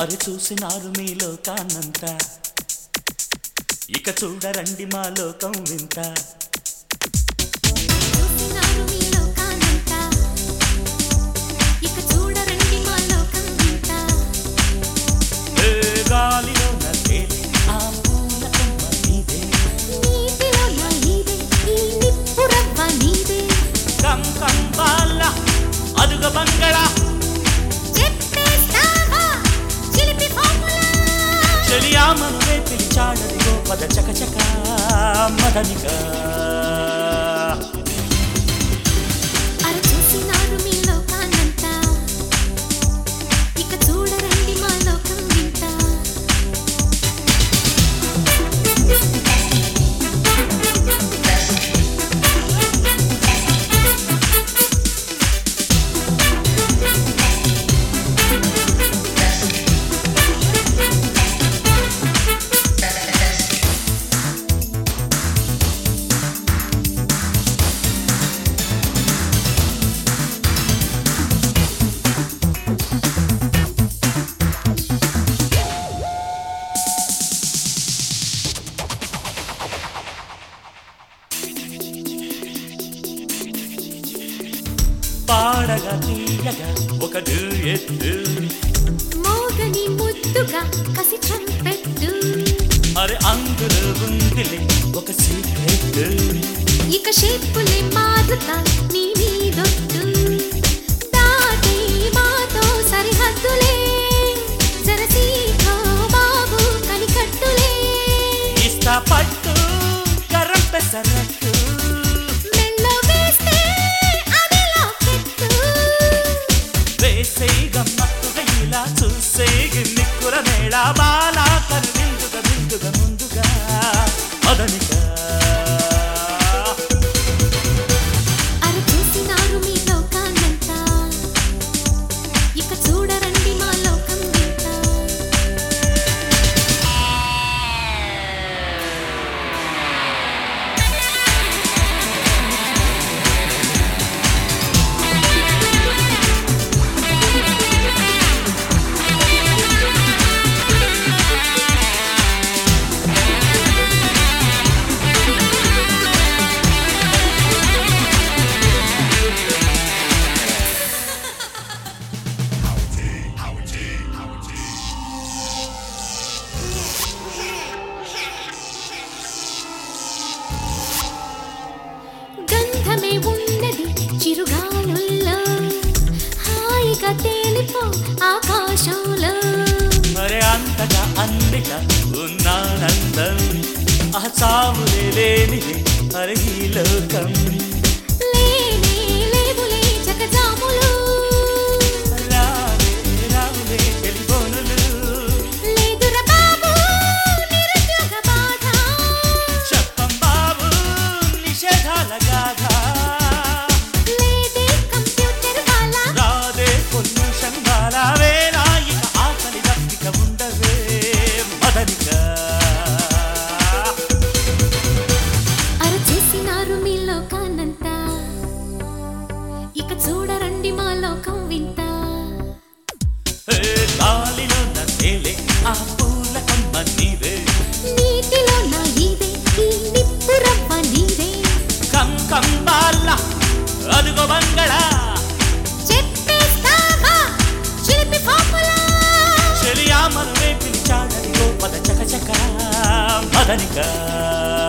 అరి చూసినారు మీ లోకాన్నంతా, ఇక చూడరండి మా లోకం వింత. చూసినారు మీ లోకాన్నంతా, ఇక చూడరండి మా లోకం వింత. గాలిలో తేలే ఆ పూల కొమ్మ నీదే, నీటిలో నా ఈదే ఈ నిప్పు రవ్వ నీదే. కం కంబాల అదుగ బంగళా, చెప్పేస్తావా చిలిపి ఫార్ములా? చెలియా మనవే పిలిచాడదిగో పద చకచక మదనిక. అరి చూసినారు మీ లోకాన్నంతా, ఇక చూడరండి మా లోకం వింత. పాడగా తీయగా ఒక డ్యూయెట్, మోగని ముద్దుగా కసి చంపెట్టు. అరే అందులో ఉందిలే ఒక సీక్రెట్. ఇక షేపులే మారుతా నీ మీదొట్టు. దాటే మాతో సరిహద్దులే, జరసీతో బాబు కనికట్టులే. ఇస్తా పట్టు కర్రం పెసరట్టు, మెల్లో వేస్తే అది లాకెట్టు. వేసే గమ్మత్తుగా ఇలా చూసే నిక్కుల మేళ బాలా కనువిందుగా విందుగా ముందుగా మదనిక. అరి చూసినారు మీ లోకాన్నంతా, ఇక చూడరండి మా లోకం వింత. గంధమే ఉన్నది చిరుగాలుల్లో, హాయిగా తేలిపో ఆకాశంలో. మరి అంతగా అందిక ఉన్నానందం, ఆ చావులే లేనిది అరే ఈ లోకం. లేనే లేవులే జగజాములు, రావే రావులే టెలిఫోనులు, లేదురా బాబు నిరుద్యోగ బాధ. చెప్పం బాబు నిషేధాల గాథ. లేదే కంప్యూటర్ వాళ్ళ, రాదే పొల్యూషన్ బాల వేళ, ఇక ఆకలి దప్పిక ఉండవే మదనిక. అరి చూసినారు మీ లోకాన్నంతా, ఇక చూడరండి మా లోకం వింత. గాలిలో తేలే ఆ పూల కొమ్మ నీదే, నీటిలో నా ఈదే ఈ నిప్పు రవ్వ నీదే. కం కంబాల అదుగో బంగళా, చెప్పేస్తావా చిలిపి ఫార్ములా? చెలియా మనవే పిలిచాడదిగో పద చకచక మదనిక.